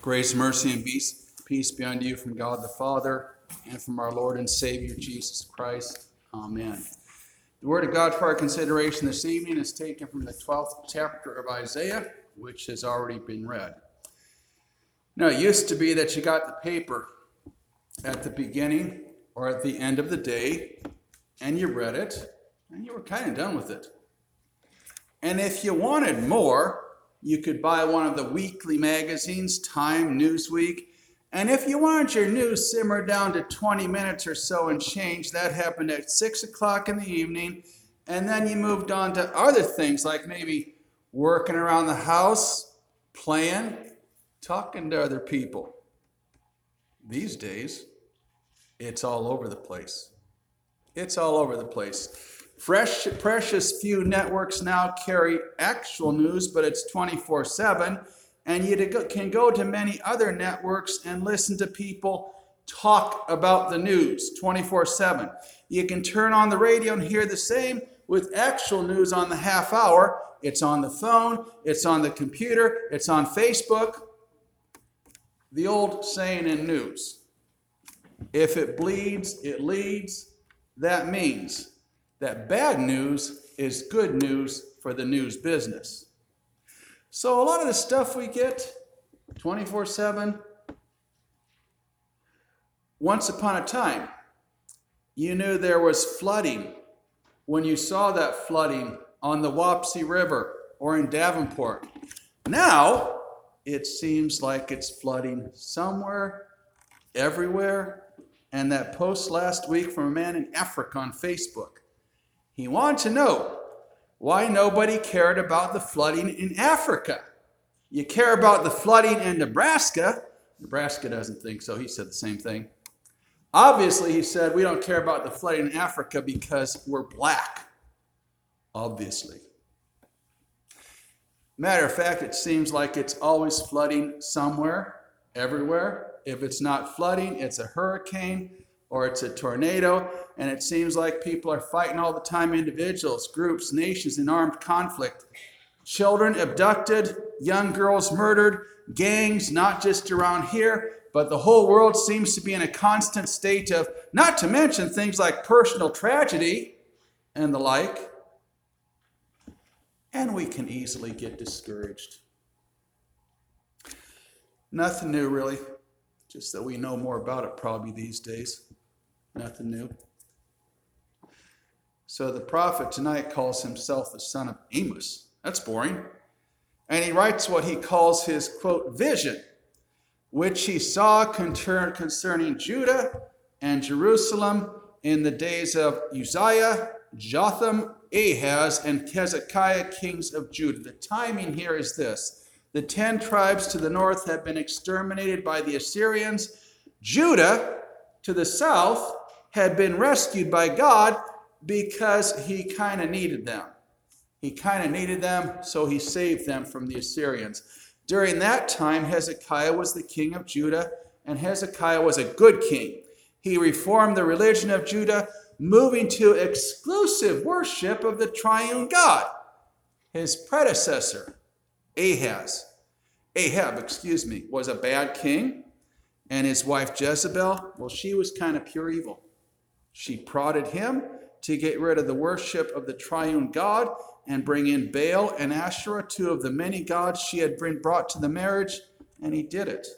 Grace, mercy, and peace be unto you from God the Father and from our Lord and Savior Jesus Christ. Amen. The word of God for our consideration this evening is taken from the 12th chapter of Isaiah, which has already been read. Now, it used to be that you got the paper at the beginning or at the end of the day, and you read it, and you were kind of done with it. And if you wanted more, you could buy one of the weekly magazines, Time, Newsweek. And if you wanted your news simmered down to 20 minutes or so and change, that happened at 6 o'clock in the evening. And then you moved on to other things like maybe working around the house, playing, talking to other people. These days, it's all over the place. It's all over the place. Precious few networks now carry actual news, but it's 24/7. And you can go to many other networks and listen to people talk about the news 24/7. You can turn on the radio and hear the same with actual news on the half hour. It's on the phone, it's on the computer, it's on Facebook. The old saying in news, if it bleeds, it leads. That means that bad news is good news for the news business. So a lot of the stuff we get 24/7, once upon a time, you knew there was flooding when you saw that flooding on the Wapsie River or in Davenport. Now, it seems like it's flooding somewhere, everywhere. And that post last week from a man in Africa on Facebook, he wanted to know why nobody cared about the flooding in Africa. You care about the flooding in Nebraska. Nebraska doesn't think so. He said the same thing. Obviously, he said, we don't care about the flooding in Africa because we're black. Obviously. Matter of fact, it seems like it's always flooding somewhere, everywhere. If it's not flooding, it's a hurricane or it's a tornado. And it seems like people are fighting all the time, individuals, groups, nations in armed conflict. Children abducted, young girls murdered, gangs, not just around here, but the whole world seems to be in a constant state of, not to mention things like personal tragedy and the like. And we can easily get discouraged. Nothing new, really. Just that we know more about it probably these days. Nothing new. So the prophet tonight calls himself the son of Amos. That's boring. And he writes what he calls his, quote, vision, which he saw concerning Judah and Jerusalem in the days of Uzziah, Jotham, Ahaz, and Hezekiah, kings of Judah. The timing here is this. The 10 tribes to the north had been exterminated by the Assyrians. Judah, to the south, had been rescued by God because he kind of needed them. He kind of needed them, so he saved them from the Assyrians. During that time, Hezekiah was the king of Judah, and Hezekiah was a good king. He reformed the religion of Judah, moving to exclusive worship of the triune God. His predecessor, Ahab, was a bad king, and his wife Jezebel, well, she was kind of pure evil. She prodded him to get rid of the worship of the triune God and bring in Baal and Asherah, two of the many gods she had been brought to the marriage, and he did it.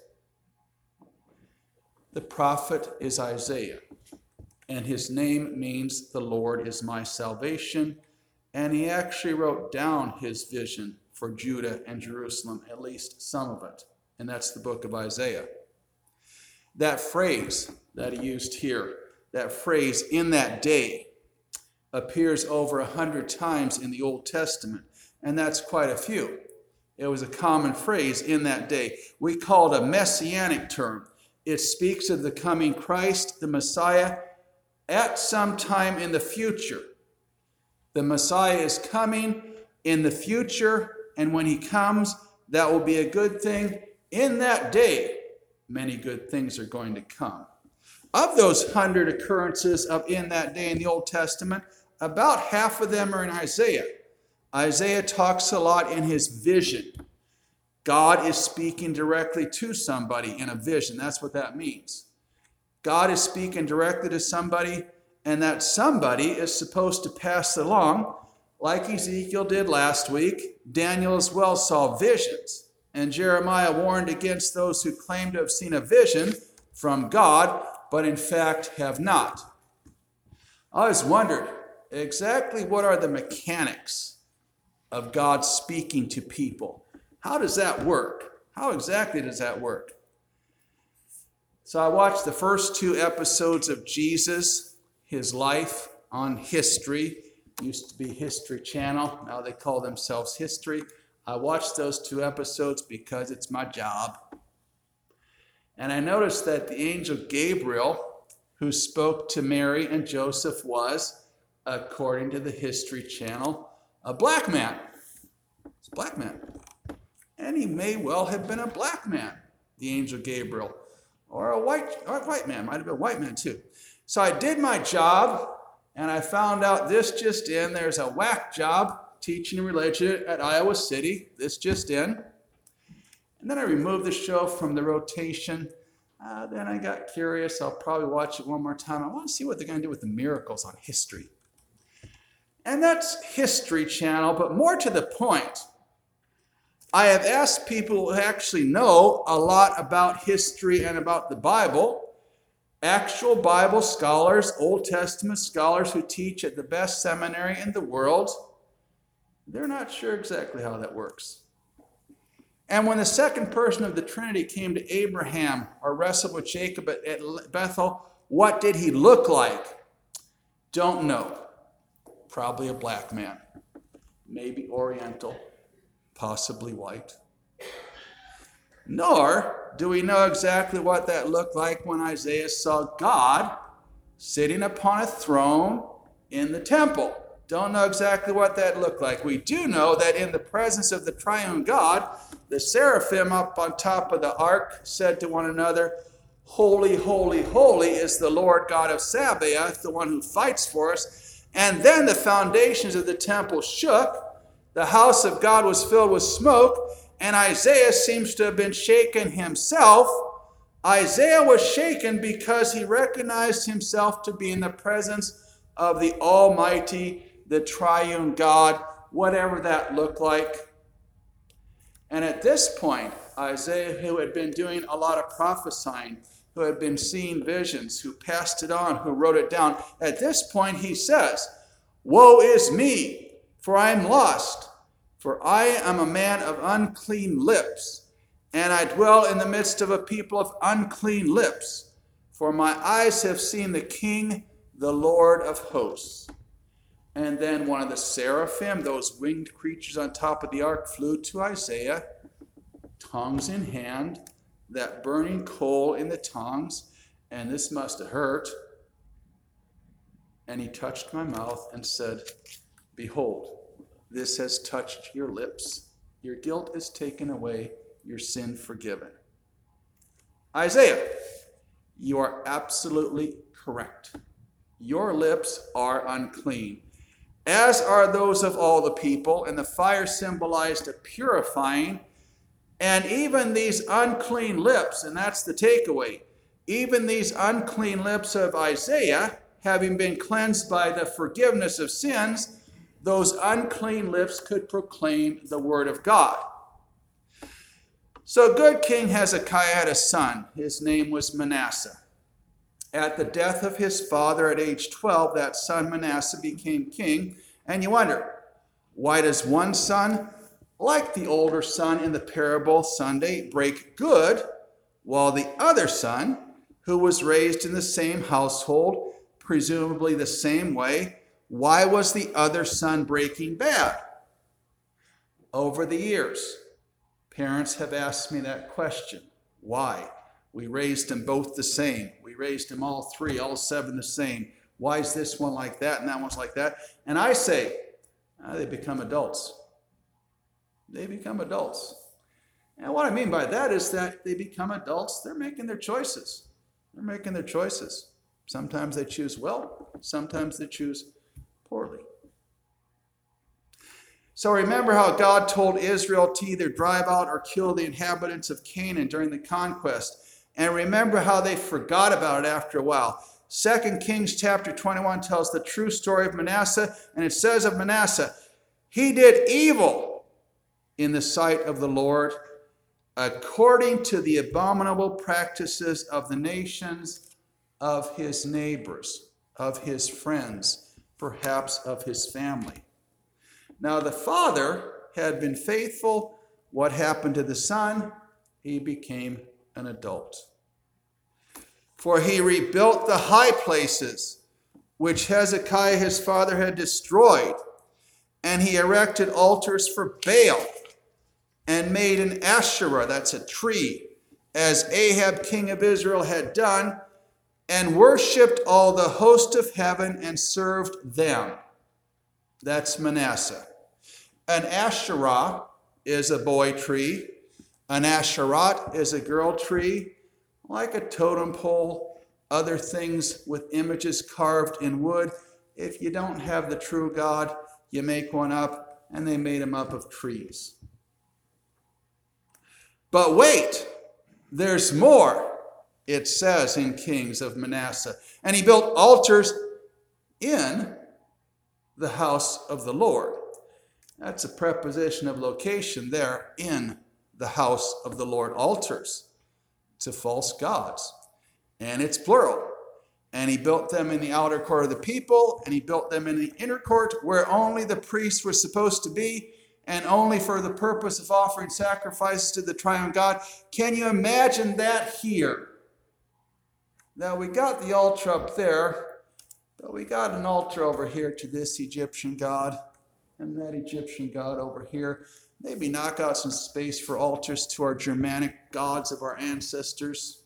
The prophet is Isaiah, and his name means the Lord is my salvation, and he actually wrote down his vision for Judah and Jerusalem, at least some of it, and that's the book of Isaiah. That phrase that he used here, that phrase, in that day, appears over 100 times in the Old Testament, and that's quite a few. It was a common phrase, in that day. We call it a messianic term. It speaks of the coming Christ, the Messiah, at some time in the future. The Messiah is coming in the future, and when he comes, that will be a good thing. In that day, many good things are going to come. Of those 100 occurrences of in that day in the Old Testament, about half of them are in Isaiah. Isaiah talks a lot in his vision. God is speaking directly to somebody in a vision. That's what that means. God is speaking directly to somebody, and that somebody is supposed to pass it along, like Ezekiel did last week. Daniel as well saw visions, and Jeremiah warned against those who claim to have seen a vision from God, but in fact have not. I always wondered exactly what are the mechanics of God speaking to people. How does that work? How exactly does that work? So I watched the first 2 episodes of Jesus, his life on History. It used to be History Channel. Now they call themselves History. I watched those 2 episodes because it's my job. And I noticed that the angel Gabriel, who spoke to Mary and Joseph, was, according to the History Channel, a black man. It's a black man. And he may well have been a black man, the angel Gabriel. Or a white man. Might have been a white man too. So I did my job, and I found out this just in. There's a whack job teaching religion at Iowa City. This just in. And then I removed the show from the rotation. Then I got curious. I'll probably watch it one more time. I want to see what they're going to do with the miracles on history. And that's History Channel, but more to the point, I have asked people who actually know a lot about history and about the Bible, actual Bible scholars, Old Testament scholars who teach at the best seminary in the world. They're not sure exactly how that works. And when the second person of the Trinity came to Abraham or wrestled with Jacob at Bethel, what did he look like? Don't know. Probably a black man, maybe Oriental, possibly white. Nor do we know exactly what that looked like when Isaiah saw God sitting upon a throne in the temple. Don't know exactly what that looked like. We do know that in the presence of the triune God, the seraphim up on top of the ark said to one another, "Holy, holy, holy is the Lord God of Sabaoth, the one who fights for us." And then the foundations of the temple shook. The house of God was filled with smoke, and Isaiah seems to have been shaken himself. Isaiah was shaken because he recognized himself to be in the presence of the Almighty, the triune God, whatever that looked like. And at this point, Isaiah, who had been doing a lot of prophesying, who had been seeing visions, who passed it on, who wrote it down, at this point he says, "Woe is me! For I am lost, for I am a man of unclean lips, and I dwell in the midst of a people of unclean lips. For my eyes have seen the King, the Lord of hosts." And then one of the seraphim, those winged creatures on top of the ark, flew to Isaiah, tongs in hand, that burning coal in the tongs, and this must have hurt. And he touched my mouth and said, "Behold, this has touched your lips. Your guilt is taken away, your sin forgiven." Isaiah, you are absolutely correct. Your lips are unclean, as are those of all the people, and the fire symbolized a purifying. And even these unclean lips, and that's the takeaway, even these unclean lips of Isaiah, having been cleansed by the forgiveness of sins, those unclean lips could proclaim the word of God. So good King Hezekiah had a son. His name was Manasseh. At the death of his father at age 12, that son Manasseh became king. And you wonder, why does one son, like the older son in the parable Sunday, break good, while the other son, who was raised in the same household, presumably the same way, why was the other son breaking bad? Over the years, parents have asked me that question. Why? We raised them both the same. We raised them all 3, all 7 the same. Why is this one like that and that one's like that? And I say, they become adults. They become adults. And what I mean by that is that they become adults. They're making their choices. They're making their choices. Sometimes they choose well. Sometimes they choose poorly. So remember how God told Israel to either drive out or kill the inhabitants of Canaan during the conquest. And remember how they forgot about it after a while. 2 Kings chapter 21 tells the true story of Manasseh, and it says of Manasseh, he did evil in the sight of the Lord, according to the abominable practices of the nations, of his neighbors, of his friends, perhaps of his family. Now the father had been faithful. What happened to the son? He became an adult. For he rebuilt the high places which Hezekiah his father had destroyed, and he erected altars for Baal, and made an Asherah, that's a tree, as Ahab king of Israel had done, and worshipped all the host of heaven and served them. That's Manasseh. An Asherah is a boy tree. An Asherah is a girl tree, like a totem pole, other things with images carved in wood. If you don't have the true God, you make one up, and they made them up of trees. But wait, there's more, it says in Kings of Manasseh. And he built altars in the house of the Lord. That's a preposition of location there, in the house of the Lord. Altars to false gods. And it's plural. And he built them in the outer court of the people, and he built them in the inner court where only the priests were supposed to be, and only for the purpose of offering sacrifices to the triune God. Can you imagine that here? Now we got the altar up there, but we got an altar over here to this Egyptian god, and that Egyptian god over here. Maybe knock out some space for altars to our Germanic gods of our ancestors.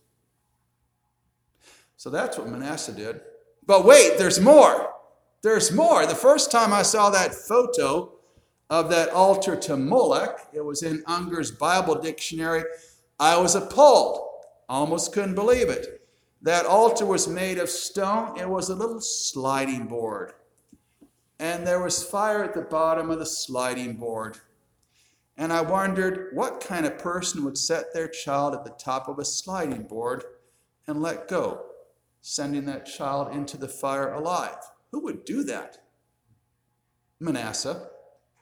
So that's what Manasseh did. But wait, there's more. There's more. The first time I saw that photo of that altar to Moloch, it was in Unger's Bible Dictionary, I was appalled. Almost couldn't believe it. That altar was made of stone. It was a little sliding board. And there was fire at the bottom of the sliding board. And I wondered what kind of person would set their child at the top of a sliding board and let go, sending that child into the fire alive. Who would do that? Manasseh.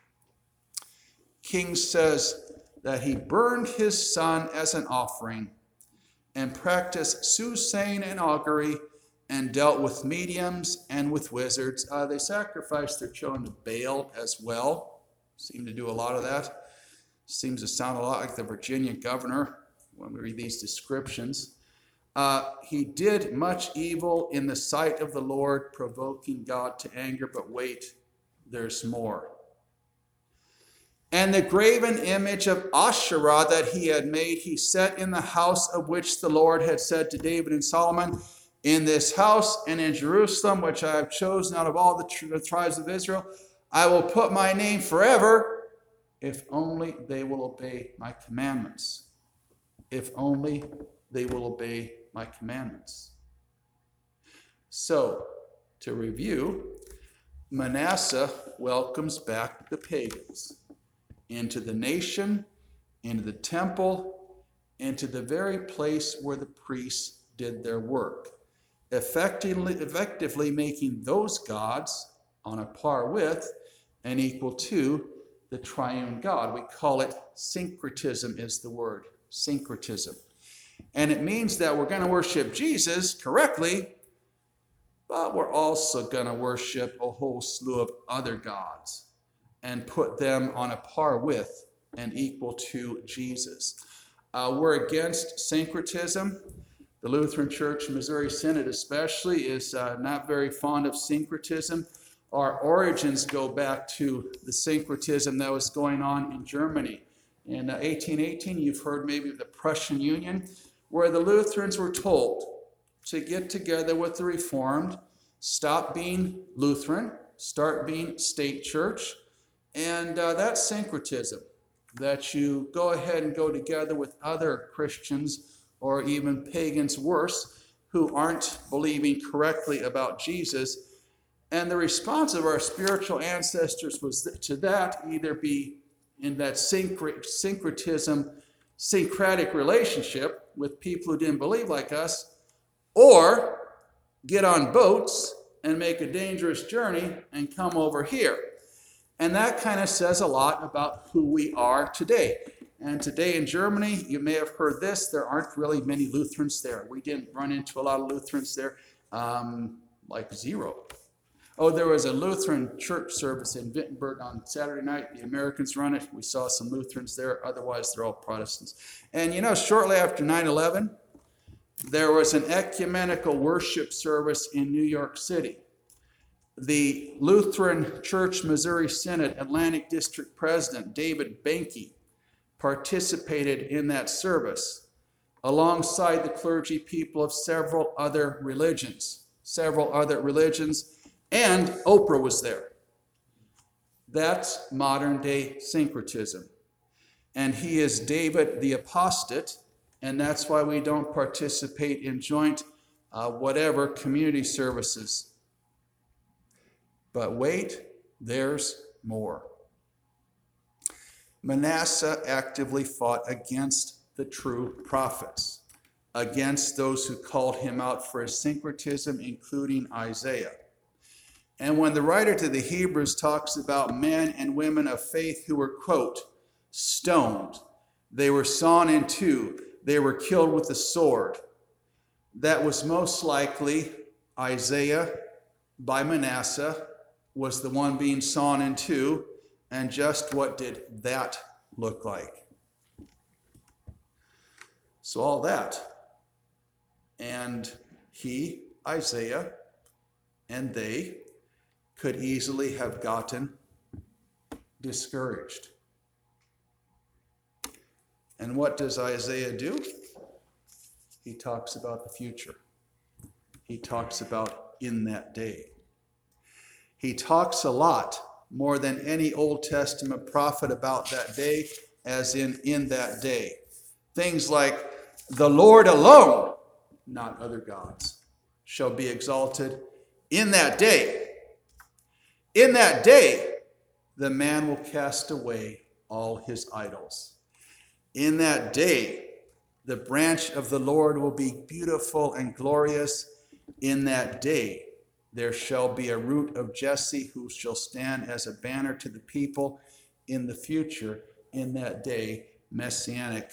King says that he burned his son as an offering and practiced soothsaying and augury and dealt with mediums and with wizards. They sacrificed their children to Baal as well. Seem to do a lot of that. Seems to sound a lot like the Virginia governor when we read these descriptions. He did much evil in the sight of the Lord, provoking God to anger. But wait, there's more. And the graven image of Asherah that he had made, he set in the house of which the Lord had said to David and Solomon, in this house and in Jerusalem, which I have chosen out of all the tribes of Israel, I will put my name forever, if only they will obey my commandments. If only they will obey my commandments. So, to review, Manasseh welcomes back the pagans into the nation, into the temple, into the very place where the priests did their work, effectively making those gods on a par with and equal to the triune God. We call it syncretism is the word, syncretism. And it means that we're going to worship Jesus correctly, but we're also going to worship a whole slew of other gods and put them on a par with and equal to Jesus. We're against syncretism. The Lutheran Church, Missouri Synod especially, is not very fond of syncretism. Our origins go back to the syncretism that was going on in Germany. In 1818, you've heard maybe of the Prussian Union, where the Lutherans were told to get together with the Reformed, stop being Lutheran, start being state church, and that's syncretism, that you go ahead and go together with other Christians or even pagans worse who aren't believing correctly about Jesus, And the response of our spiritual ancestors was to that either be in that syncretic relationship with people who didn't believe like us, or get on boats and make a dangerous journey and come over here. And that kind of says a lot about who we are today. And today in Germany, you may have heard this, there aren't really many Lutherans there. We didn't run into a lot of Lutherans there, like zero. Oh, there was a Lutheran church service in Wittenberg on Saturday night. The Americans run it. We saw some Lutherans there. Otherwise, they're all Protestants. And shortly after 9/11, there was an ecumenical worship service in New York City. The Lutheran Church Missouri Synod Atlantic District President David Benke participated in that service alongside the clergy people of several other religions, and Oprah was there. That's modern day syncretism. And he is David the Apostate, and that's why we don't participate in joint whatever community services. But wait, there's more. Manasseh actively fought against the true prophets, against those who called him out for his syncretism, including Isaiah. And when the writer to the Hebrews talks about men and women of faith who were, quote, stoned, they were sawn in two, they were killed with the sword, that was most likely Isaiah by Manasseh was the one being sawn in two. And just what did that look like? So all that. And he, Isaiah, and they could easily have gotten discouraged. And what does Isaiah do? He talks about the future. He talks about in that day. He talks a lot, more than any Old Testament prophet, about that day, as in that day. Things like, the Lord alone, not other gods, shall be exalted in that day. In that day, the man will cast away all his idols. In that day, the branch of the Lord will be beautiful and glorious. In that day, there shall be a root of Jesse who shall stand as a banner to the people. In the future, in that day, messianic.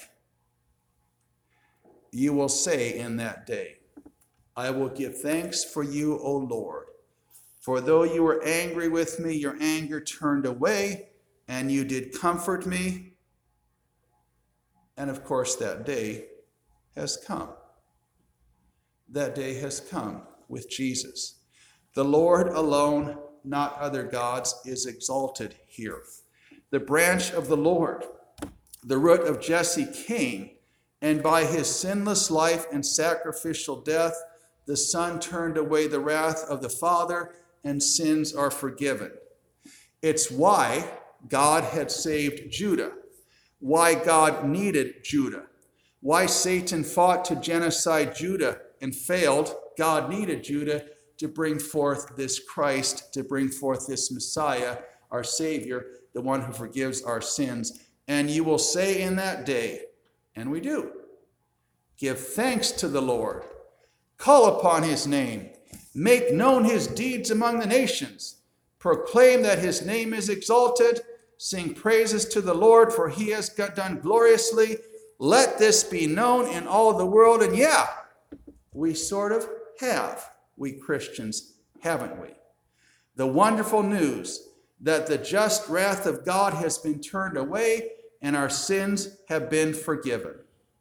You will say in that day, I will give thanks for you, O Lord. For though you were angry with me, your anger turned away, and you did comfort me. And of course, that day has come. That day has come with Jesus. The Lord alone, not other gods, is exalted here. The branch of the Lord, the root of Jesse, came, and by his sinless life and sacrificial death, the Son turned away the wrath of the Father, and sins are forgiven. It's why God had saved Judah, why God needed Judah, why Satan fought to genocide Judah and failed. God needed Judah to bring forth this Christ, to bring forth this Messiah, our Savior, the one who forgives our sins. And you will say in that day, and we do, give thanks to the Lord, call upon his name, make known his deeds among the nations, proclaim that his name is exalted, sing praises to the Lord, for he has done gloriously. Let this be known in all the world. And yeah, we sort of have. We Christians, haven't we? The wonderful news that the just wrath of God has been turned away and our sins have been forgiven.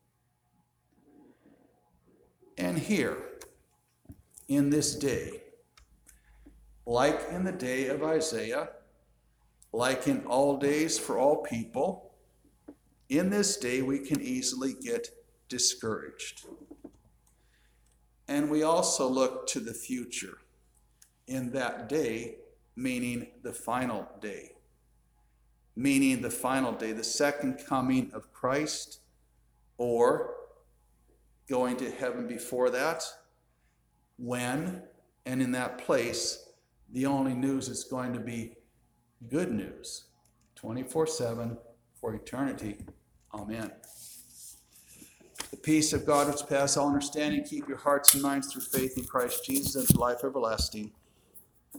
And here, in this day, like in the day of Isaiah, like in all days for all people, in this day we can easily get discouraged. And we also look to the future in that day, meaning the final day. Meaning the final day, the second coming of Christ, or going to heaven before that, when and in that place the only news is going to be good news, 24/7 for eternity. Amen. The peace of God which passes all understanding, keep your hearts and minds through faith in Christ Jesus and life everlasting.